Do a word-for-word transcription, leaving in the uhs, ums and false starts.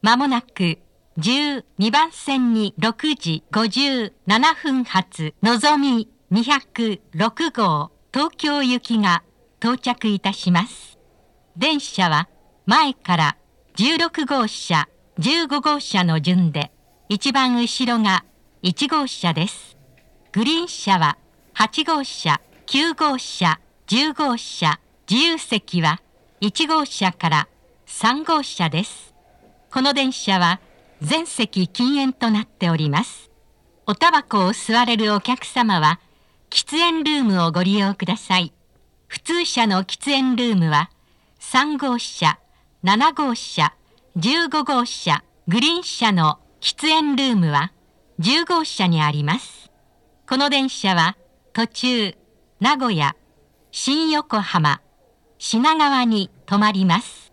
まもなくじゅうにばん線にろくじごじゅうななふん発のぞみにひゃくろくごう東京行きが到着いたします。電車は前からじゅうろくごうしゃ、じゅうごごうしゃの順で、一番後ろがいちごうしゃです。グリーン車ははちごうしゃ、きゅうごうしゃ、じゅうごうしゃ、自由席はいちごうしゃからさんごうしゃです。この電車は全席禁煙となっております。おタバコを吸われるお客様は喫煙ルームをご利用ください。普通車の喫煙ルームはさんごうしゃ、ななごうしゃ、じゅうごごうしゃ、グリーン車の喫煙ルームはじゅうごうしゃにあります。この電車は途中名古屋、新横浜、品川に停まります。